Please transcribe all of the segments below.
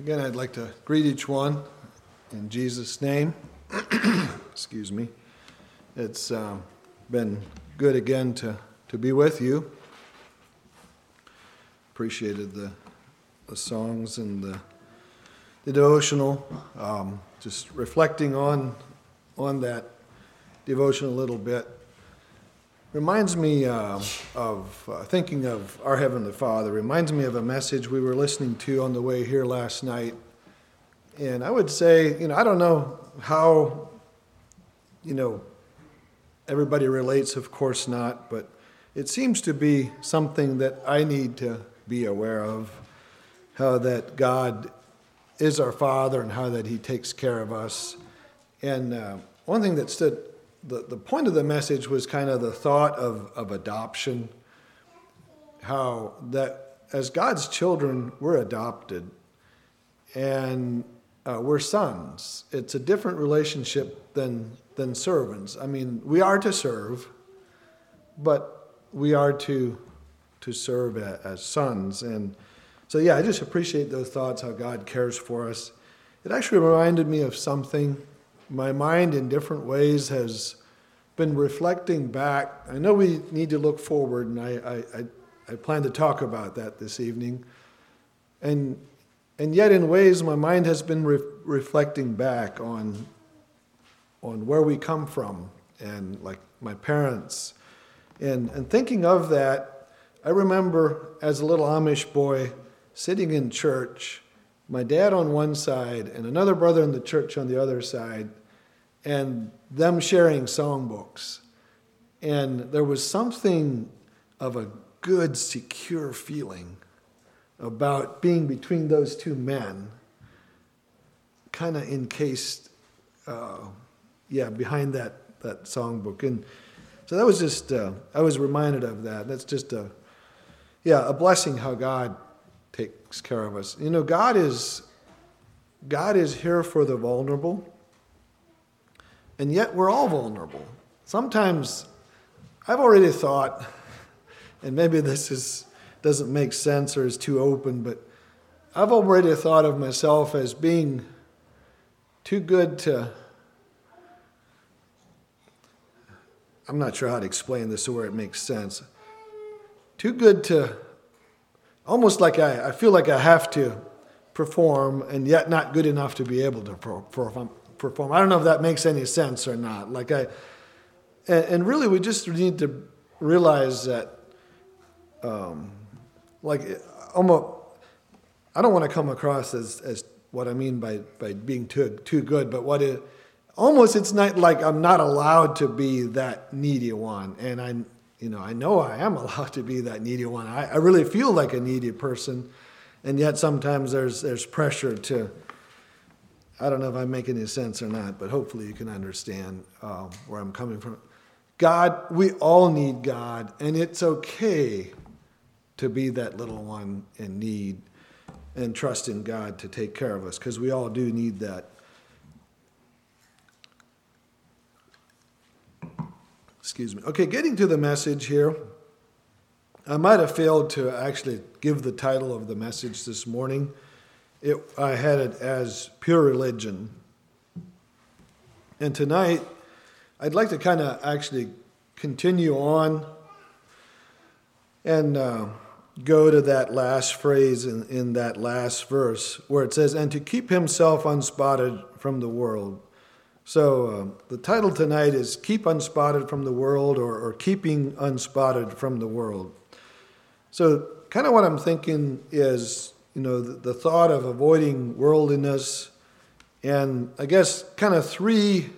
Again, I'd like to greet each one in Jesus' name. Excuse me. It's been good again to be with you. Appreciated the songs and the devotional. Just reflecting on that devotion a little bit. Reminds me of thinking of our Heavenly Father. Reminds me of a message we were listening to on the way here last night. And I would say, I don't know how, everybody relates, of course not, but it seems to be something that I need to be aware of, how that God is our Father and how that He takes care of us. And one thing that stood The point of the message was kind of the thought of adoption, how that as God's children, we're adopted, and we're sons. It's a different relationship than servants. I mean, we are to serve, but we are to serve as sons. And so, I just appreciate those thoughts, how God cares for us. It actually reminded me of something. My mind in different ways has been reflecting back. I know we need to look forward, and I plan to talk about that this evening. And yet in ways my mind has been reflecting back on where we come from, and like my parents. And thinking of that, I remember as a little Amish boy sitting in church, my dad on one side and another brother in the church on the other side, and them sharing songbooks. And there was something of a good, secure feeling about being between those two men, kind of encased, behind that songbook. And so that was just, I was reminded of that. That's just a blessing how God takes care of us. God is here for the vulnerable. And yet we're all vulnerable. Sometimes I've already thought, and maybe this doesn't make sense or is too open, but I've already thought of myself as being too good to, I'm not sure how to explain this to where it makes sense. Too good to, almost like I feel like I have to perform, and yet not good enough to be able to perform. I don't know if that makes any sense or not. And really we just need to realize that, almost, I don't want to come across as what I mean by being too good, but it's not like I'm not allowed to be that needy one. And I know I am allowed to be that needy one. I really feel like a needy person, and yet sometimes there's pressure to. I don't know if I make any sense or not, but hopefully you can understand where I'm coming from. God, we all need God, and it's okay to be that little one in need and trust in God to take care of us, because we all do need that. Excuse me. Okay, getting to the message here. I might have failed to actually give the title of the message this morning. I had it as Pure Religion. And tonight, I'd like to kind of actually continue on and go to that last phrase in that last verse where it says, and to keep himself unspotted from the world. So the title tonight is Keep Unspotted from the World, or Keeping Unspotted from the World. So kind of what I'm thinking is, the thought of avoiding worldliness, and I guess kind of three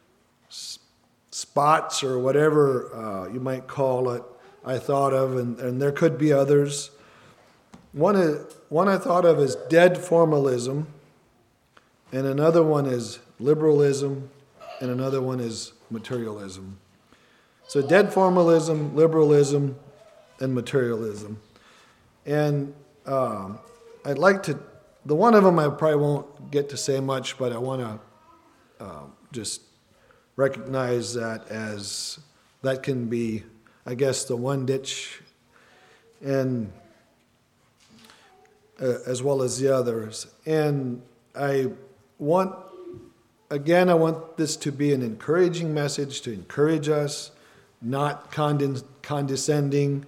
spots or whatever you might call it, I thought of, and there could be others. One I thought of is dead formalism, and another one is liberalism, and another one is materialism. So dead formalism, liberalism, and materialism. And I'd like to, the one of them I probably won't get to say much, but I want to just recognize that as, that can be, I guess, the one ditch. And as well as the others. And I want this to be an encouraging message, to encourage us, not condescending.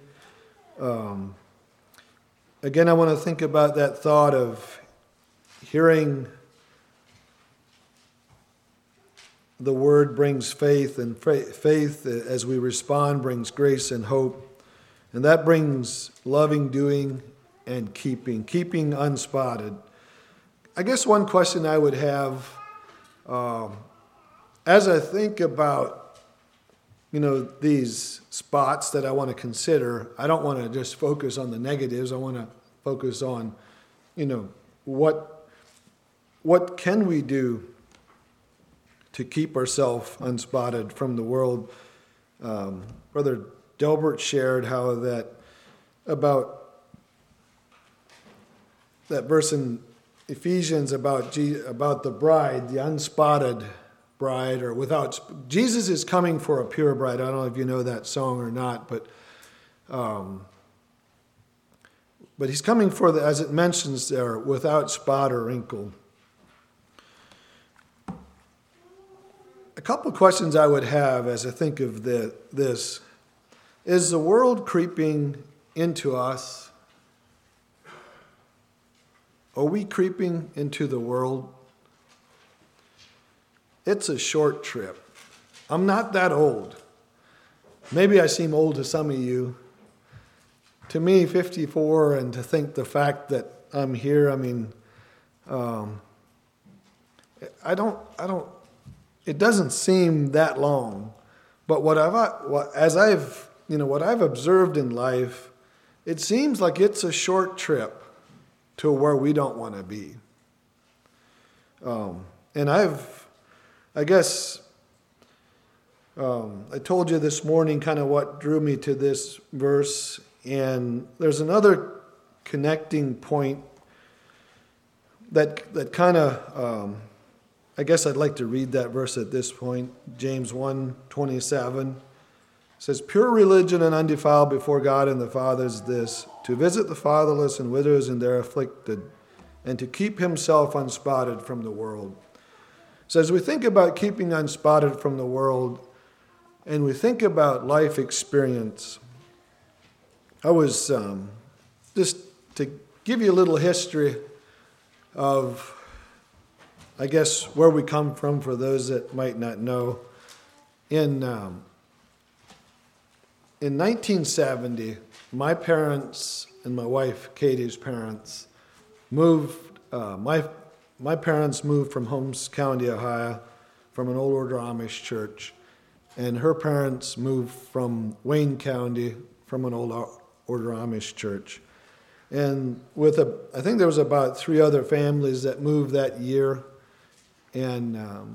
Again, I want to think about that thought of hearing the word brings faith, and faith, as we respond, brings grace and hope. And that brings loving, doing, and keeping unspotted. I guess one question I would have, as I think about, these spots that I want to consider, I don't want to just focus on the negatives. I want to focus on, what can we do to keep ourselves unspotted from the world. Brother Delbert shared how about that verse in Ephesians about the bride, the unspotted bride, or without. Jesus is coming for a pure bride. I don't know if you know that song or not, but he's coming for as it mentions there, without spot or wrinkle. A couple of questions I would have as I think of this. Is the world creeping into us? Are we creeping into the world? It's a short trip. I'm not that old. Maybe I seem old to some of you. To me, 54, and to think the fact that I'm here, it doesn't seem that long. But what I've observed in life, it seems like it's a short trip to where we don't want to be. And I told you this morning kind of what drew me to this verse, and there's another connecting point that kind of, I guess I'd like to read that verse at this point. James 1:27 says, "Pure religion and undefiled before God and the Father is this, to visit the fatherless and widows and their afflicted, and to keep himself unspotted from the world." So as we think about keeping unspotted from the world, and we think about life experience, I was, just to give you a little history of, I guess, where we come from for those that might not know. In 1970, my parents and my wife Katie's parents moved. My parents moved from Holmes County, Ohio, from an old order Amish church, and her parents moved from Wayne County, from an old order Amish church. And I think there was about 3 other families that moved that year, and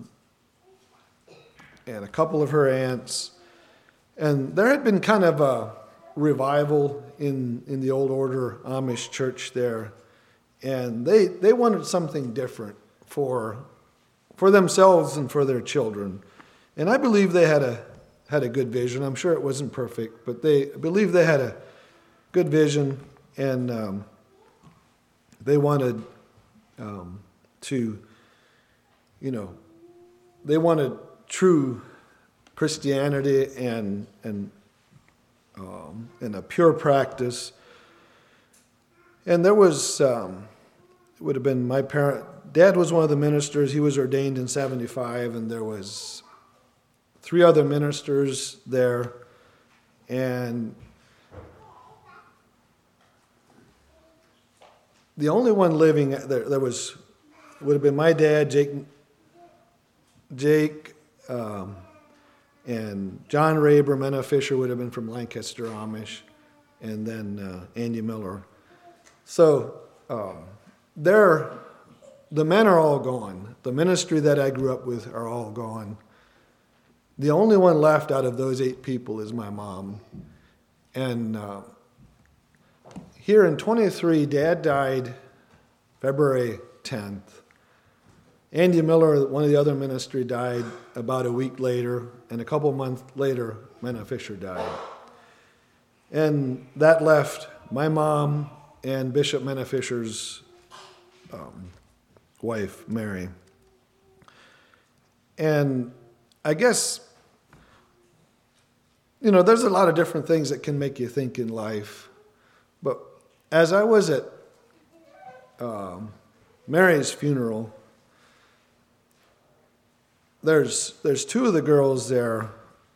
a couple of her aunts. And there had been kind of a revival in the old order Amish church there. And they wanted something different for themselves and for their children. And I believe they had a good vision. I'm sure it wasn't perfect, but I believe they had a good vision, and they wanted they wanted true Christianity and a pure practice. And there was, it would have been Dad was one of the ministers. He was ordained in 75, and there was 3 other ministers there. And the only one living there would have been my dad, Jake, and John Raber. Mena Fisher would have been from Lancaster Amish, and then Andy Miller. So the men are all gone. The ministry that I grew up with are all gone. The only one left out of those 8 people is my mom. And here in 23, Dad died February 10th. Andy Miller, one of the other ministry, died about a week later, and a couple months later, Mena Fisher died. And that left my mom and Bishop Mena Fisher's wife, Mary. And I guess, there's a lot of different things that can make you think in life. But as I was at Mary's funeral, there's two of the girls there.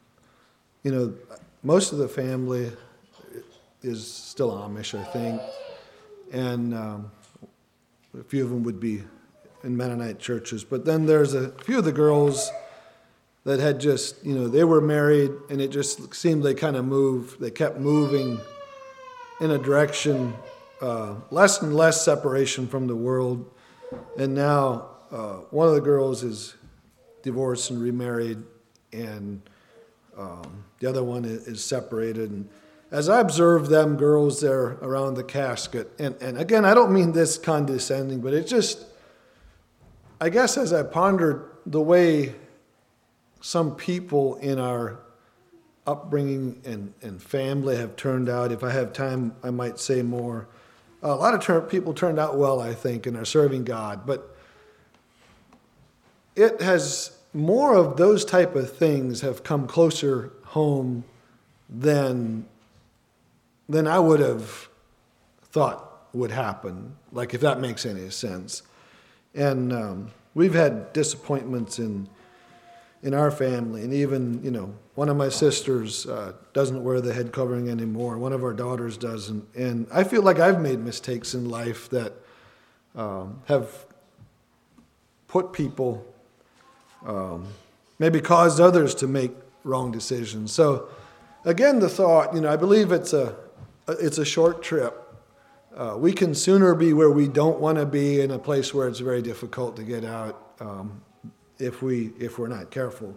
Most of the family is still Amish, I think, and a few of them would be in Mennonite churches. But then there's a few of the girls that had just, they were married, and it just seemed they kind of moved. They kept moving in a direction, less and less separation from the world. And now one of the girls is divorced and remarried, and the other one is separated. And as I observed them girls there around the casket, and again, I don't mean this condescending, but it just, I guess as I pondered the way some people in our upbringing and family have turned out, if I have time, I might say more. A lot of people turned out well, I think, and are serving God, but it has more of those type of things have come closer home than I would have thought would happen, like if that makes any sense. And we've had disappointments in our family, and even, one of my sisters doesn't wear the head covering anymore. One of our daughters doesn't. And I feel like I've made mistakes in life that have put people, maybe caused others to make wrong decisions. So again, the thought, I believe it's a short trip. We can sooner be where we don't want to be in a place where it's very difficult to get out if we're not careful.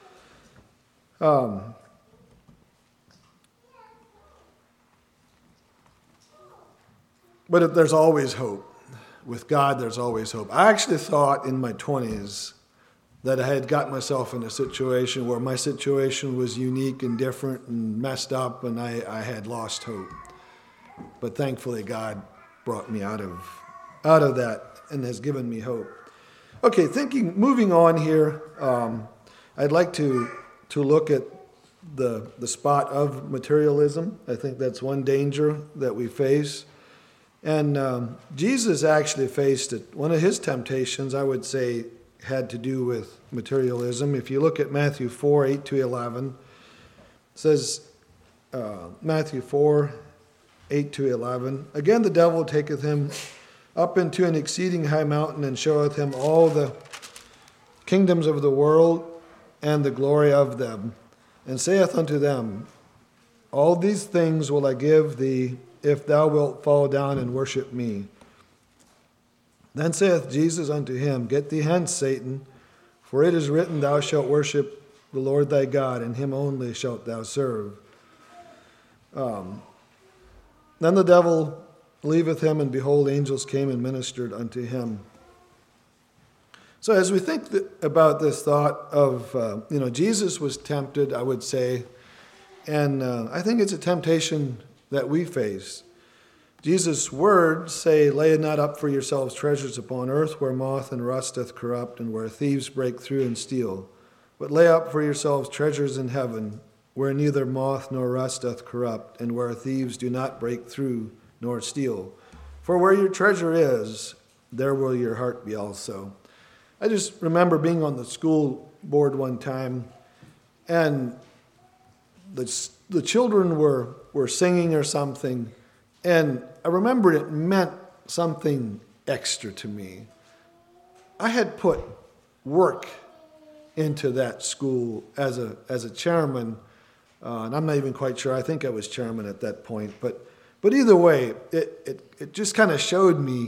But there's always hope. With God, there's always hope. I actually thought in my 20s that I had got myself in a situation where my situation was unique and different and messed up, and I had lost hope. But thankfully, God brought me out of that and has given me hope. Okay, moving on here, I'd like to look at the spot of materialism. I think that's one danger that we face. And Jesus actually faced it. One of his temptations, I would say, had to do with materialism. If you look at Matthew 4, 8 to 11, it says, Matthew 4, 8 to 11, again the devil taketh him up into an exceeding high mountain, and showeth him all the kingdoms of the world and the glory of them, and saith unto them, all these things will I give thee, if thou wilt fall down and worship me. Then saith Jesus unto him, get thee hence, Satan, for it is written, thou shalt worship the Lord thy God, and him only shalt thou serve. Then the devil leaveth him, and behold, angels came and ministered unto him. So as we think about this thought of, Jesus was tempted, I would say, and I think it's a temptation that we face. Jesus' words say, lay not up for yourselves treasures upon earth, where moth and rust doth corrupt, and where thieves break through and steal. But lay up for yourselves treasures in heaven, where neither moth nor rust doth corrupt, and where thieves do not break through nor steal. For where your treasure is, there will your heart be also. I just remember being on the school board one time, and the children were singing or something, and I remember it meant something extra to me. I had put work into that school as a chairman, and I'm not even quite sure. I think I was chairman at that point, but either way, it just kind of showed me,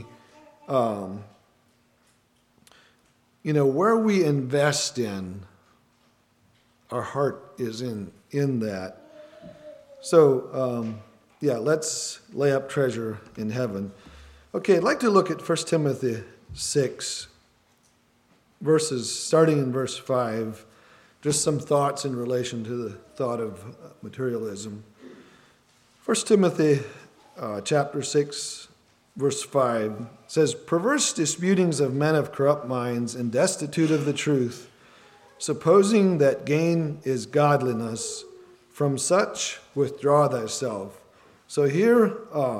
where we invest in, our heart is in that. So, let's lay up treasure in heaven. Okay, I'd like to look at 1 Timothy 6, starting in verse 5, just some thoughts in relation to the thought of materialism. 1 Timothy chapter 6, verse 5 says, "Perverse disputings of men of corrupt minds and destitute of the truth, supposing that gain is godliness, from such withdraw thyself." So here's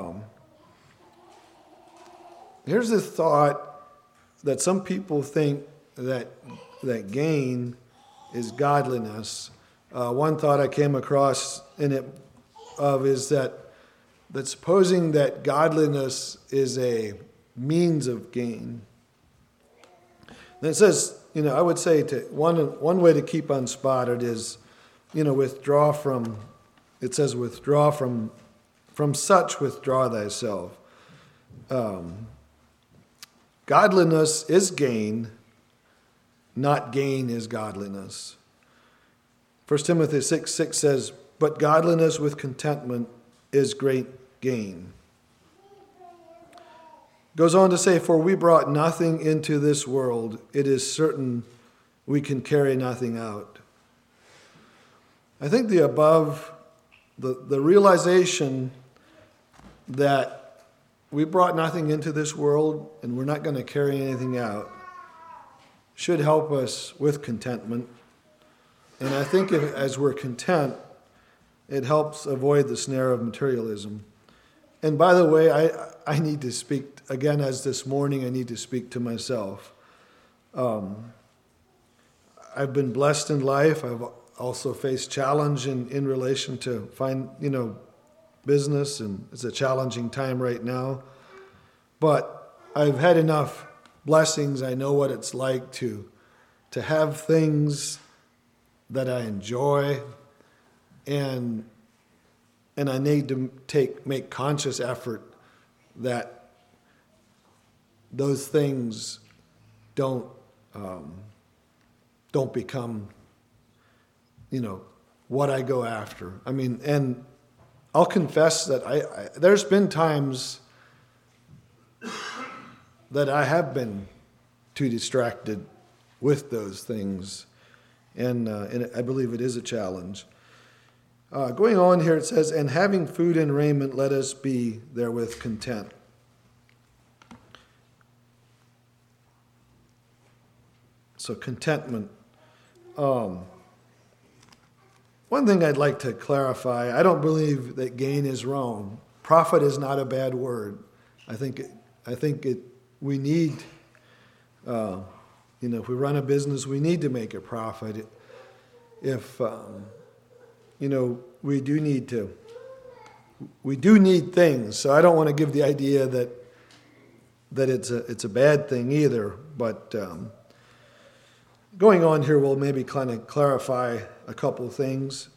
the thought that some people think that gain is godliness. One thought I came across in it is that supposing that godliness is a means of gain. And it says, I would say one way to keep unspotted is, withdraw from. It says, withdraw from such withdraw thyself. Godliness is gain, not gain is godliness. 1 Timothy 6:6 says, "But godliness with contentment is great gain." Goes on to say, "For we brought nothing into this world, it is certain we can carry nothing out." I think the above, the realization that we brought nothing into this world and we're not going to carry anything out should help us with contentment. And I think as we're content, it helps avoid the snare of materialism. And by the way, I need to speak, again, as this morning, I need to speak to myself. I've been blessed in life. I've also faced challenge in relation to find, business, and it's a challenging time right now. But I've had enough blessings. I know what it's like to have things that I enjoy, and I need to make conscious effort that those things don't become, what I go after. I mean, and I'll confess that there's been times that I have been too distracted with those things, and I believe it is a challenge. Going on here, it says, "And having food and raiment, let us be therewith content." So contentment. One thing I'd like to clarify, I don't believe that gain is wrong. Profit is not a bad word. I think we need, if we run a business, we need to make a profit. If, we do need things. So I don't want to give the idea that it's a bad thing either. But going on here, we'll maybe kind of clarify a couple things.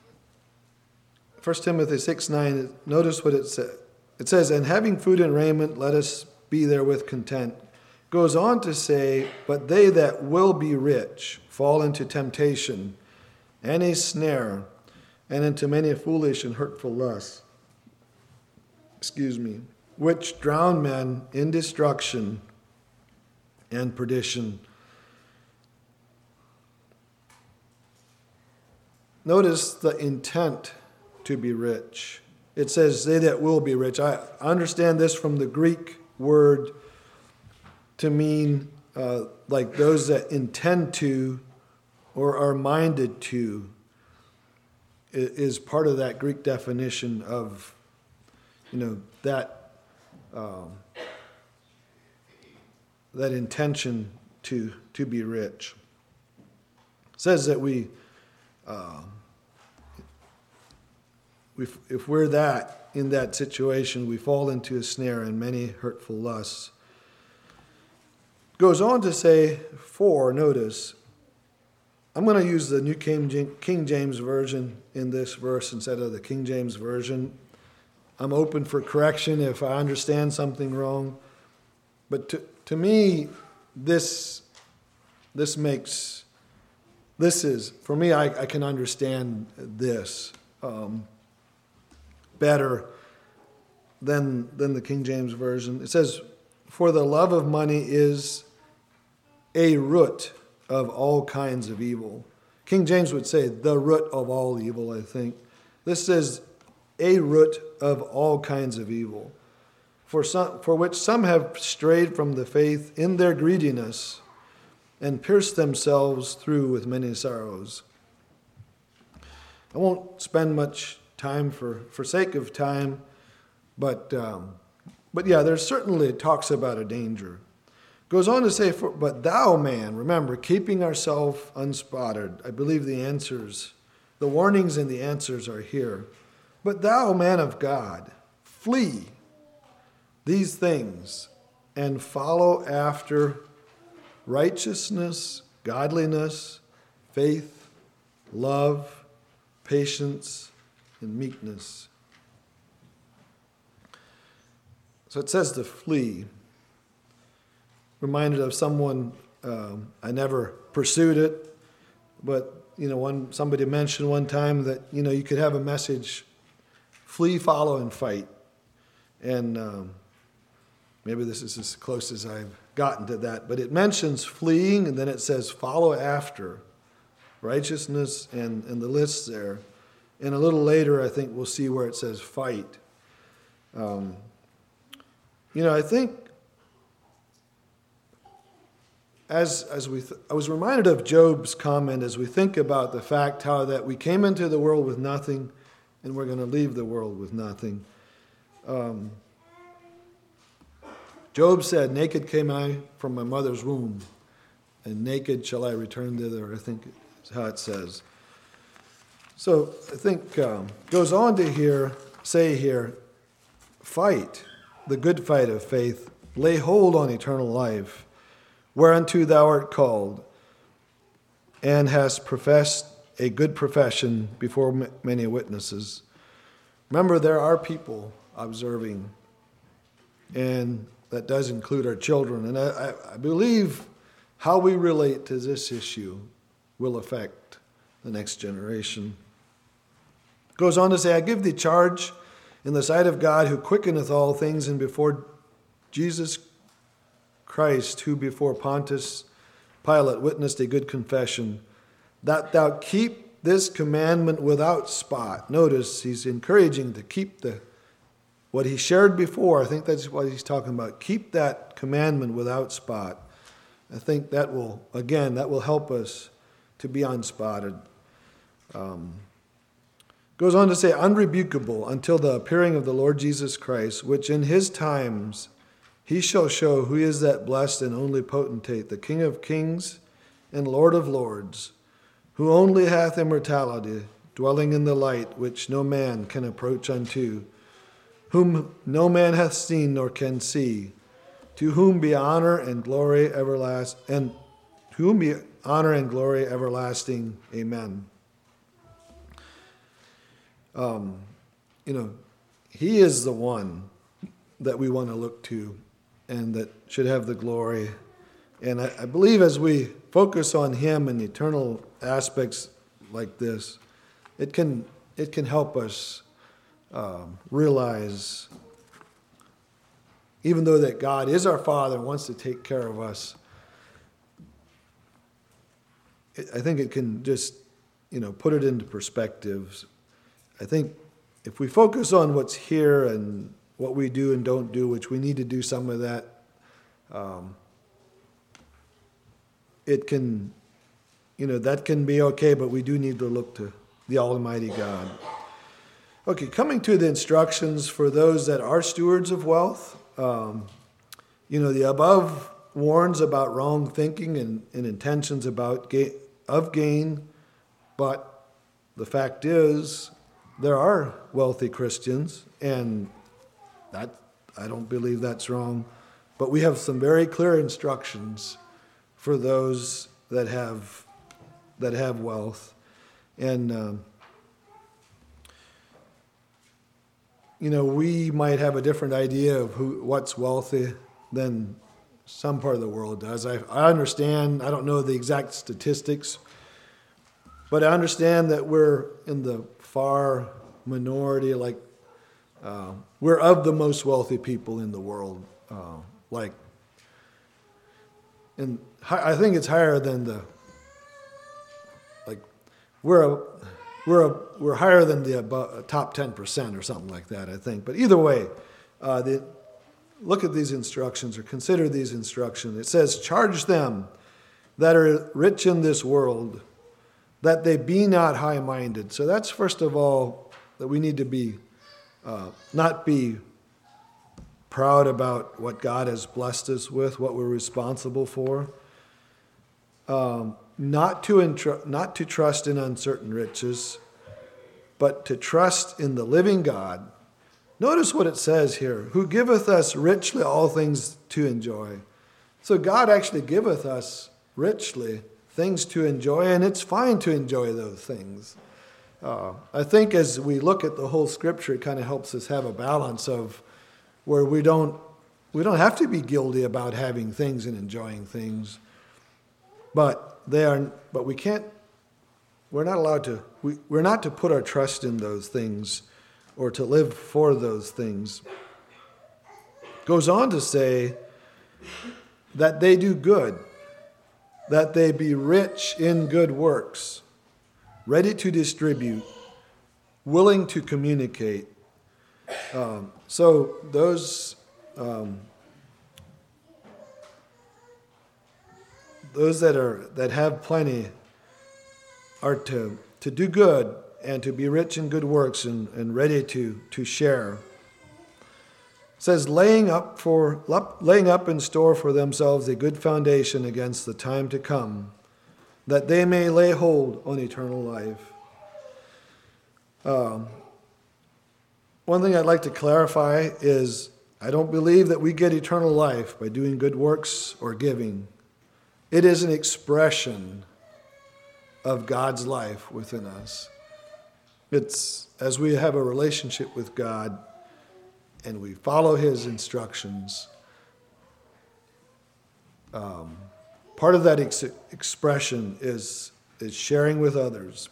1 Timothy 6:9, notice what it says. It says, "And having food and raiment, let us be therewith content." Goes on to say, "But they that will be rich fall into temptation and a snare, and into many foolish and hurtful lusts, which drown men in destruction and perdition." Notice the intent to be rich. It says, "They that will be rich." I understand this from the Greek word to mean like those that intend to or are minded to. It is part of that Greek definition of, that intention to be rich. It says that if we're in that situation, we fall into a snare and many hurtful lusts. Goes on to say, notice, I'm going to use the New King James Version in this verse instead of the King James Version. I'm open for correction if I understand something wrong. But to me, for me, I can understand this better than the King James Version. It says, "For the love of money is a root of all kinds of evil." King James would say the root of all evil, I think. This says a root of all kinds of evil. for which some have strayed from the faith in their greediness and pierced themselves through with many sorrows. I won't spend much time for sake of time, but yeah, there's certainly talks about a danger. Goes on to say, but thou, man, remember, keeping ourselves unspotted. I believe the warnings and the answers are here. But thou, man of God, flee these things and follow after righteousness, godliness, faith, love, patience, and meekness. So it says to flee. Reminded of someone, I never pursued it, but somebody mentioned one time that you could have a message, flee, follow, and fight. And maybe this is as close as I've gotten to that, but it mentions fleeing, and then it says follow after righteousness, and the list there. And a little later, I think we'll see where it says fight. I think I was reminded of Job's comment as we think about the fact how that we came into the world with nothing and we're going to leave the world with nothing. Job said, naked came I from my mother's womb, and naked shall I return thither, I think is how it says. So I think goes on to say here, fight the good fight of faith, lay hold on eternal life, whereunto thou art called, and hast professed a good profession before many witnesses. Remember, there are people observing, and that does include our children. And I believe how we relate to this issue will affect the next generation. Goes on to say, I give thee charge in the sight of God, who quickeneth all things, and before Jesus Christ, who before Pontius Pilate witnessed a good confession, that thou keep this commandment without spot. Notice he's encouraging to keep what he shared before. I think that's what he's talking about. Keep that commandment without spot. I think that will help us to be unspotted. Goes on to say, unrebukable until the appearing of the Lord Jesus Christ, which in his times he shall show who is that blessed and only potentate, the King of kings and Lord of lords, who only hath immortality, dwelling in the light which no man can approach unto, whom no man hath seen nor can see, to whom be honor and glory everlasting, Amen. He is the one that we want to look to and that should have the glory. And I believe as we focus on him and eternal aspects like this, it can help us realize, even though that God is our Father and wants to take care of us, I think it can just, put it into perspectives. I think if we focus on what's here and what we do and don't do, which we need to do some of that, it can, that can be okay, but we do need to look to the Almighty God. Okay, coming to the instructions for those that are stewards of wealth. The above warns about wrong thinking and intentions of gain, but the fact is, there are wealthy Christians, and that I don't believe that's wrong. But we have some very clear instructions for those that have wealth, and we might have a different idea of what's wealthy than some part of the world does. I understand. I don't know the exact statistics, but I understand that we're in the far minority. We're of the most wealthy people in the world. And I think it's higher than we're higher than the top 10% or something like that, I think. But either way, look at these instructions or consider these instructions. It says, charge them that are rich in this world, that they be not high-minded. So that's first of all that we need to be, not be proud about what God has blessed us with, what we're responsible for. Not to trust in uncertain riches, but to trust in the living God. Notice what it says here, who giveth us richly all things to enjoy. So God actually giveth us richly things to enjoy, and it's fine to enjoy those things. I think as we look at the whole Scripture, it kind of helps us have a balance of where we don't have to be guilty about having things and enjoying things, but we can't. We're not allowed to. We're not to put our trust in those things or to live for those things. Goes on to say that they do good, that they be rich in good works, ready to distribute, willing to communicate. So those that have plenty are to do good and to be rich in good works and ready to share. It says, laying up in store for themselves a good foundation against the time to come, that they may lay hold on eternal life. One thing I'd like to clarify is I don't believe that we get eternal life by doing good works or giving. It is an expression of God's life within us. It's as we have a relationship with God and we follow His instructions. Part of that expression is sharing with others.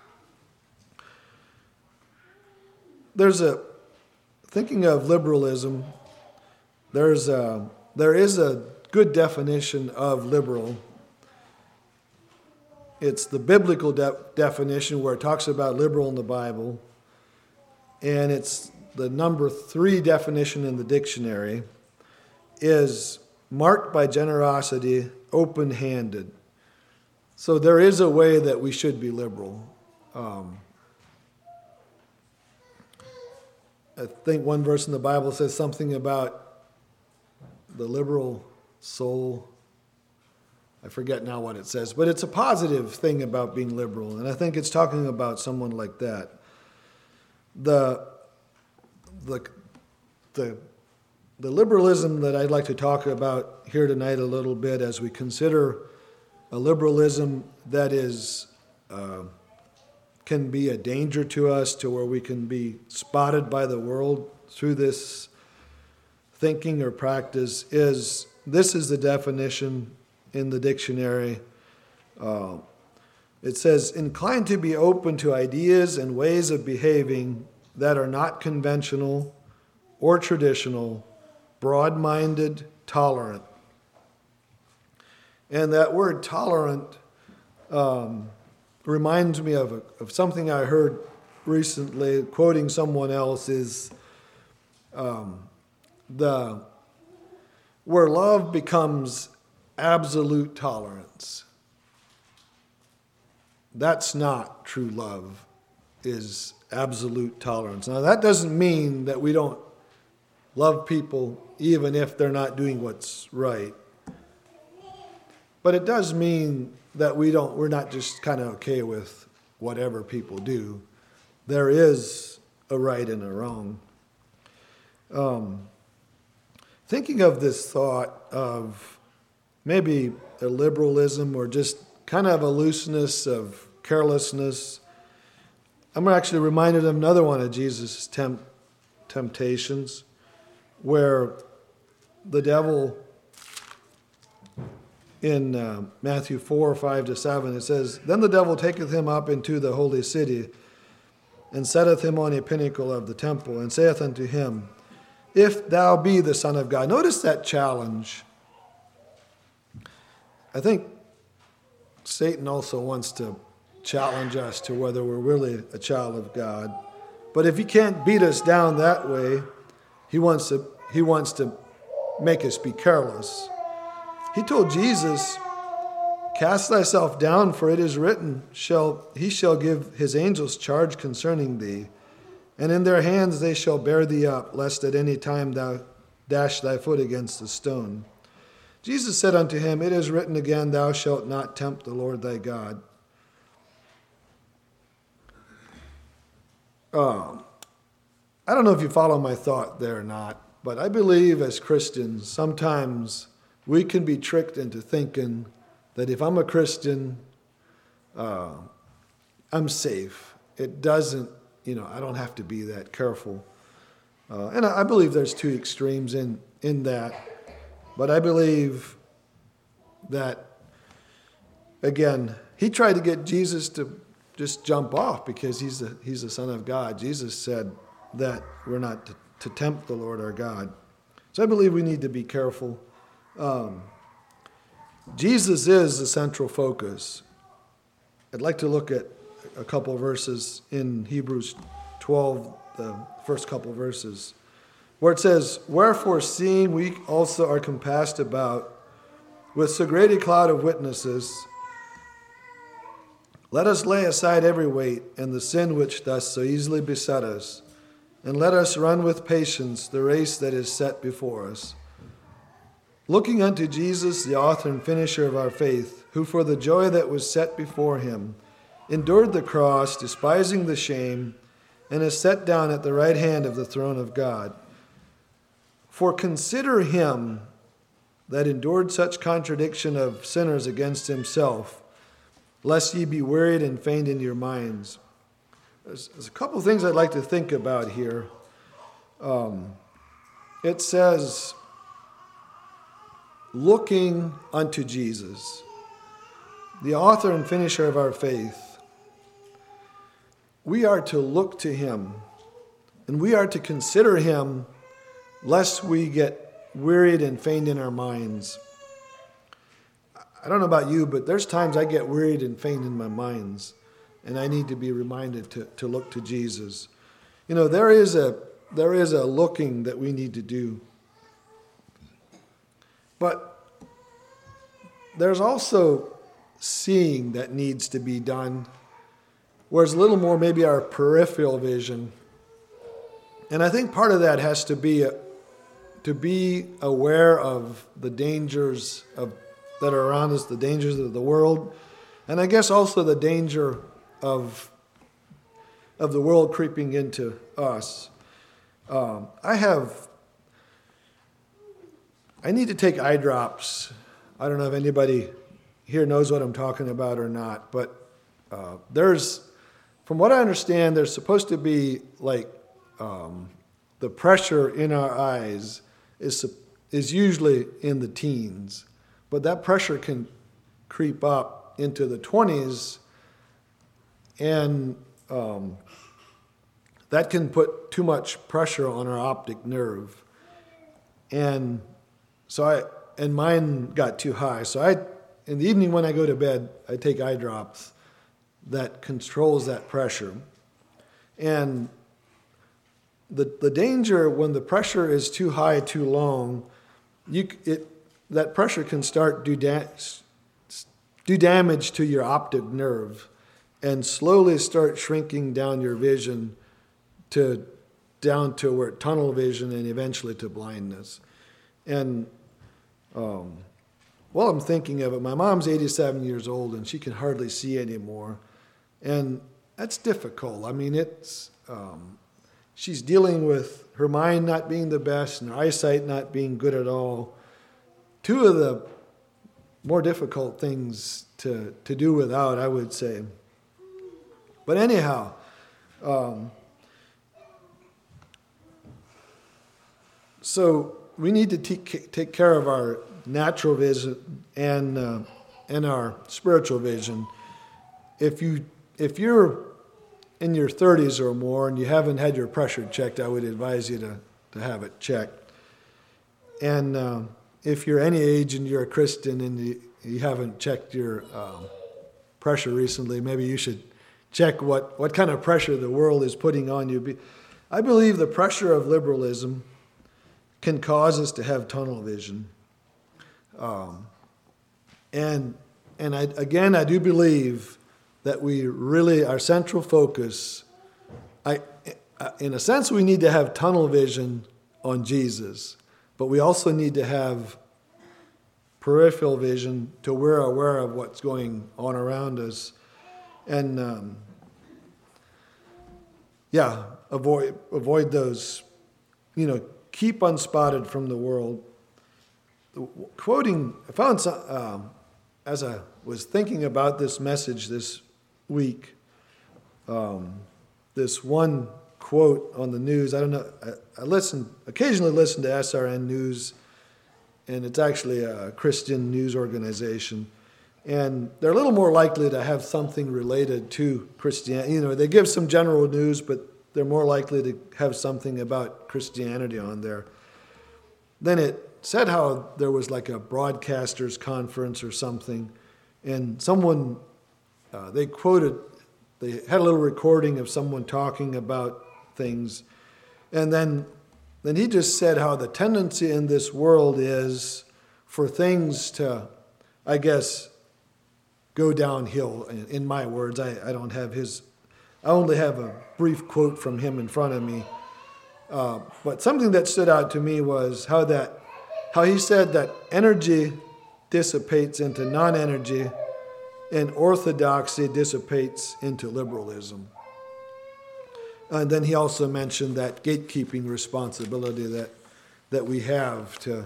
Thinking of liberalism, there is a good definition of liberal. It's the biblical definition where it talks about liberal in the Bible, and it's the number 3 definition in the dictionary, is marked by generosity, open-handed. So there is a way that we should be liberal. I think one verse in the Bible says something about the liberal soul. I forget now what it says, but it's a positive thing about being liberal, and I think it's talking about someone like that. The liberalism that I'd like to talk about here tonight a little bit as we consider a liberalism that is can be a danger to us, to where we can be spotted by the world through this thinking or practice, is the definition in the dictionary. It says, inclined to be open to ideas and ways of behaving that are not conventional or traditional, broad-minded, tolerant. And that word tolerant reminds me of something I heard recently, quoting someone else, is where love becomes absolute tolerance. That's not true love, is absolute tolerance. Now, that doesn't mean that we don't love people even if they're not doing what's right. But it does mean that we're not just kind of okay with whatever people do. There is a right and a wrong. Thinking of this thought of maybe a liberalism or just kind of a looseness of carelessness, I'm actually reminded of another one of Jesus' temptations, where the devil, in Matthew 4, 5-7, it says, Then the devil taketh him up into the holy city, and setteth him on a pinnacle of the temple, and saith unto him, If thou be the Son of God. Notice that challenge. I think Satan also wants to challenge us to whether we're really a child of God. But if he can't beat us down that way, he wants to make us be careless. He told Jesus, "Cast thyself down, for it is written, he shall give his angels charge concerning thee, and in their hands they shall bear thee up, lest at any time thou dash thy foot against a stone." Jesus said unto him, "It is written again, thou shalt not tempt the Lord thy God." I don't know if you follow my thought there or not, but I believe as Christians, sometimes we can be tricked into thinking that if I'm a Christian, I'm safe. It doesn't, I don't have to be that careful. And I believe there's two extremes in that. But I believe that, again, he tried to get Jesus to just jump off because he's the Son of God. Jesus said that we're not to tempt the Lord our God. So I believe we need to be careful. Jesus is the central focus. I'd like to look at a couple verses in Hebrews 12, the first couple verses, where it says, "Wherefore, seeing we also are compassed about with so great a cloud of witnesses, let us lay aside every weight and the sin which doth so easily beset us, and let us run with patience the race that is set before us. Looking unto Jesus, the author and finisher of our faith, who for the joy that was set before him endured the cross, despising the shame, and is set down at the right hand of the throne of God. For consider him that endured such contradiction of sinners against himself, lest ye be wearied and faint in your minds." There's a couple of things I'd like to think about here. It says, looking unto Jesus, the author and finisher of our faith. We are to look to him, and we are to consider him, lest we get wearied and faint in our minds. I don't know about you, but there's times I get wearied and faint in my minds, and I need to be reminded to look to Jesus. There is a looking that we need to do. But there's also seeing that needs to be done, where it's a little more maybe our peripheral vision. And I think part of that has to be aware of the dangers that are around us, the dangers of the world, and I guess also the danger of the world creeping into us. I need to take eye drops. I don't know if anybody here knows what I'm talking about or not, but from what I understand, there's supposed to be the pressure in our eyes is usually in the teens, but that pressure can creep up into the 20s, and that can put too much pressure on our optic nerve. And mine got too high. So in the evening when I go to bed, I take eye drops that controls that pressure. And the danger when the pressure is too high, too long, that pressure can start do damage to your optic nerve and slowly start shrinking down your vision down to where tunnel vision and eventually to blindness. And while I'm thinking of it, my mom's 87 years old and she can hardly see anymore. And that's difficult. I mean, she's dealing with her mind not being the best and her eyesight not being good at all. Two of the more difficult things to do without, I would say. But anyhow, so we need to take care of our natural vision and our spiritual vision. If you're in your 30s or more and you haven't had your pressure checked, I would advise you to have it checked. And if you're any age and you're a Christian and you haven't checked your pressure recently, maybe you should check what kind of pressure the world is putting on you. I believe the pressure of liberalism can cause us to have tunnel vision. And I do believe that we really, our central focus, in a sense, we need to have tunnel vision on Jesus, but we also need to have peripheral vision to we're aware of what's going on around us. And avoid those, keep unspotted from the world. I found some, as I was thinking about this message this week, this one quote on the news. I don't know, I occasionally listen to SRN News, and it's actually a Christian news organization. And they're a little more likely to have something related to Christianity. They give some general news, but they're more likely to have something about Christianity on there. Then it said how there was like a broadcasters conference or something, and someone, they had a little recording of someone talking about things, and then he just said how the tendency in this world is for things to, I guess, go downhill. In my words, I don't have I only have a brief quote from him in front of me. But something that stood out to me was how he said that energy dissipates into non-energy and orthodoxy dissipates into liberalism. And then he also mentioned that gatekeeping responsibility that we have to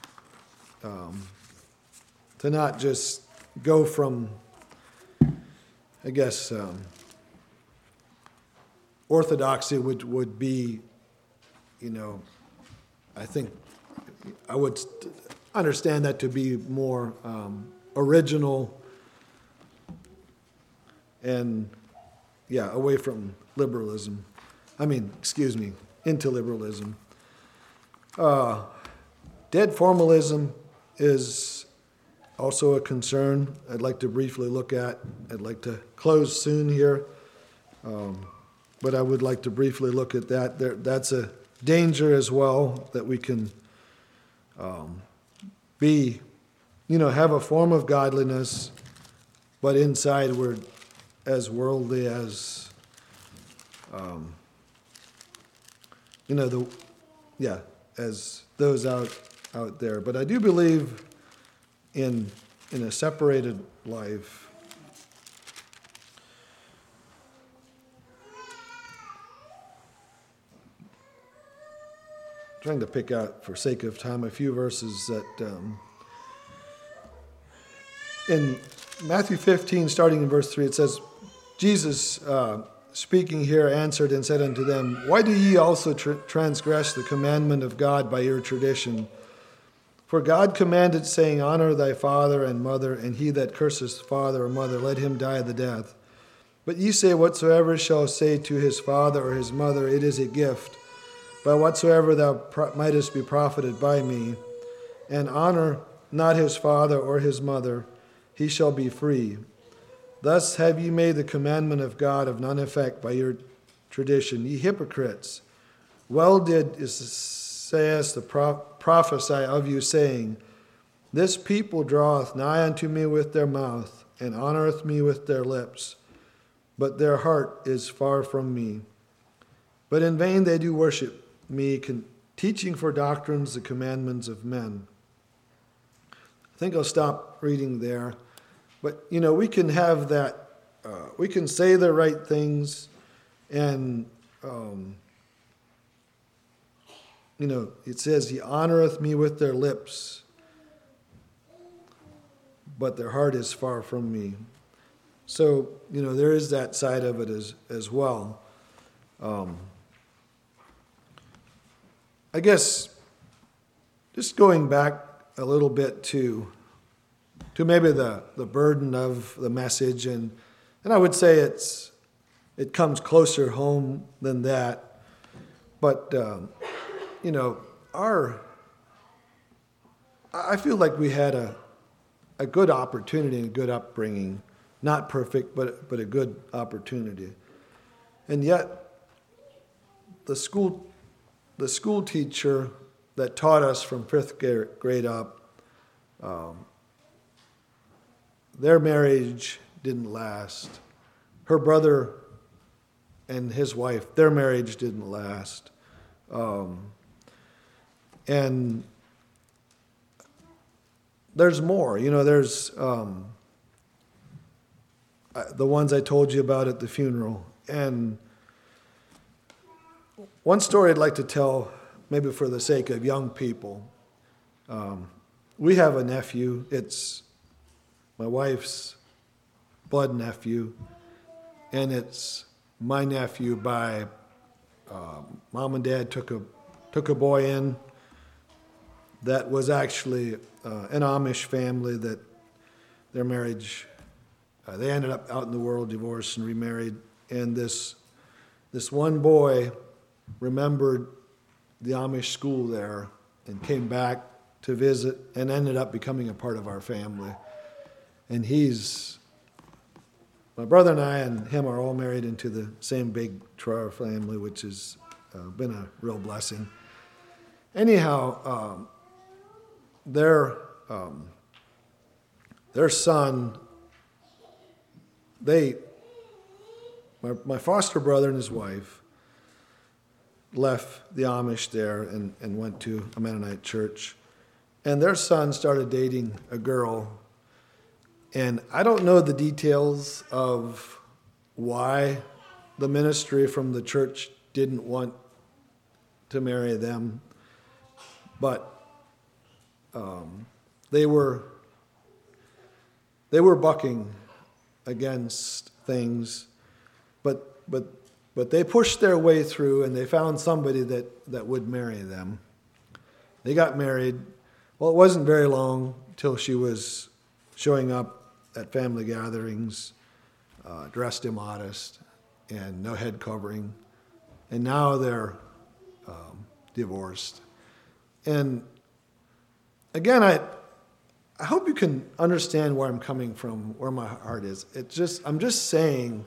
not just go from, I guess, orthodoxy would be, I think I would understand that to be more original and, away from liberalism. Into liberalism. Dead formalism is also a concern I'd like to briefly look at. I'd like to close soon here, but I would like to briefly look at that. That's a danger as well, that we can have a form of godliness, but inside we're as worldly as, as those out there. But I do believe in a separated life. I'm trying to pick out, for sake of time, a few verses that in Matthew 15, starting in verse 3, it says, Jesus, speaking here, answered and said unto them, Why do ye also transgress the commandment of God by your tradition? For God commanded, saying, Honor thy father and mother, and he that curseth father or mother, let him die the death. But ye say, Whatsoever shall say to his father or his mother, it is a gift, by whatsoever thou mightest be profited by me, and honor not his father or his mother, he shall be free. Thus have ye made the commandment of God of none effect by your tradition, ye hypocrites. Well did Esaias the prophesy of you, saying, This people draweth nigh unto me with their mouth, and honoreth me with their lips, but their heart is far from me. But in vain they do worship me, teaching for doctrines the commandments of men. I think I'll stop reading there. But, we can have that, we can say the right things, and, it says, He honoreth me with their lips, but their heart is far from me. So, there is that side of it as well. I guess, just going back a little bit to maybe the burden of the message, and I would say it comes closer home than that. But I feel like we had a good opportunity and a good upbringing, not perfect, but a good opportunity, and yet the school teacher that taught us from fifth grade up. Their marriage didn't last. Her brother and his wife, their marriage didn't last. And there's more. There's the ones I told you about at the funeral. And one story I'd like to tell, maybe for the sake of young people. We have a nephew. It's my wife's blood nephew, and it's my nephew by mom and dad took a boy in that was actually an Amish family that their marriage, they ended up out in the world, divorced and remarried, and this one boy remembered the Amish school there and came back to visit and ended up becoming a part of our family. And my brother and I and him are all married into the same big Troyer family, which has been a real blessing. Anyhow, their son, my foster brother and his wife left the Amish there and went to a Mennonite church. And their son started dating a girl. And I don't know the details of why the ministry from the church didn't want to marry them, but they were bucking against things, but they pushed their way through, and they found somebody that would marry them. They got married. Well, it wasn't very long till she was showing up at family gatherings, dressed immodest, and no head covering. And now they're divorced. And again, I hope you can understand where I'm coming from, where my heart is. I'm just saying,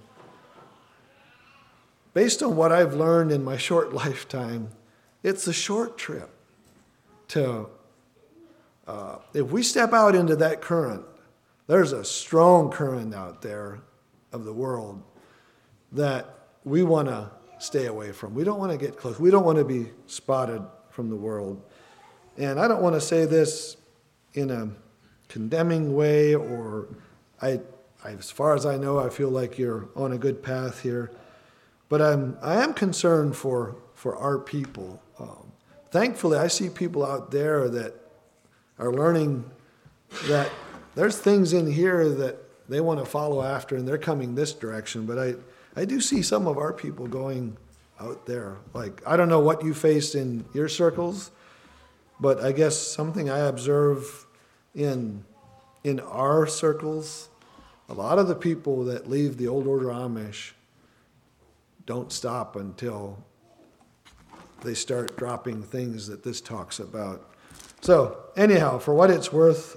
based on what I've learned in my short lifetime, it's a short trip to, if we step out into that current, there's a strong current out there of the world that we want to stay away from. We don't want to get close. We don't want to be spotted from the world. And I don't want to say this in a condemning way, or as far as I know, I feel like you're on a good path here. But I am concerned for our people. Thankfully, I see people out there that are learning that there's things in here that they want to follow after, and they're coming this direction. But I do see some of our people going out there. Like, I don't know what you faced in your circles, but I guess something I observe in our circles, a lot of the people that leave the old order Amish don't stop until they start dropping things that this talks about. So anyhow, for what it's worth,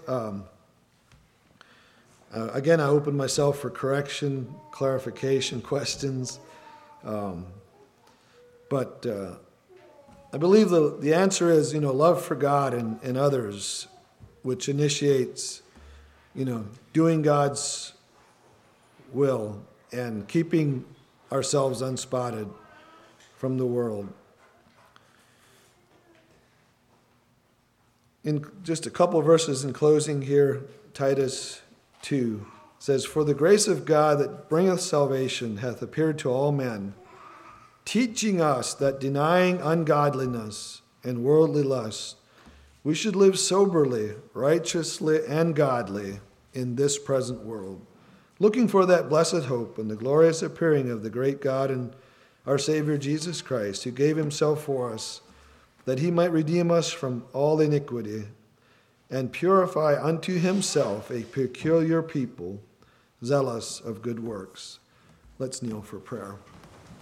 again, I open myself for correction, clarification, questions. But I believe the answer is, love for God and others, which initiates, doing God's will and keeping ourselves unspotted from the world. In just a couple of verses in closing here, Titus 2 says, "For the grace of God that bringeth salvation hath appeared to all men, teaching us that denying ungodliness and worldly lust, we should live soberly, righteously, and godly in this present world, looking for that blessed hope and the glorious appearing of the great God and our Savior Jesus Christ, who gave himself for us, that he might redeem us from all iniquity and purify unto himself a peculiar people, zealous of good works." Let's kneel for prayer.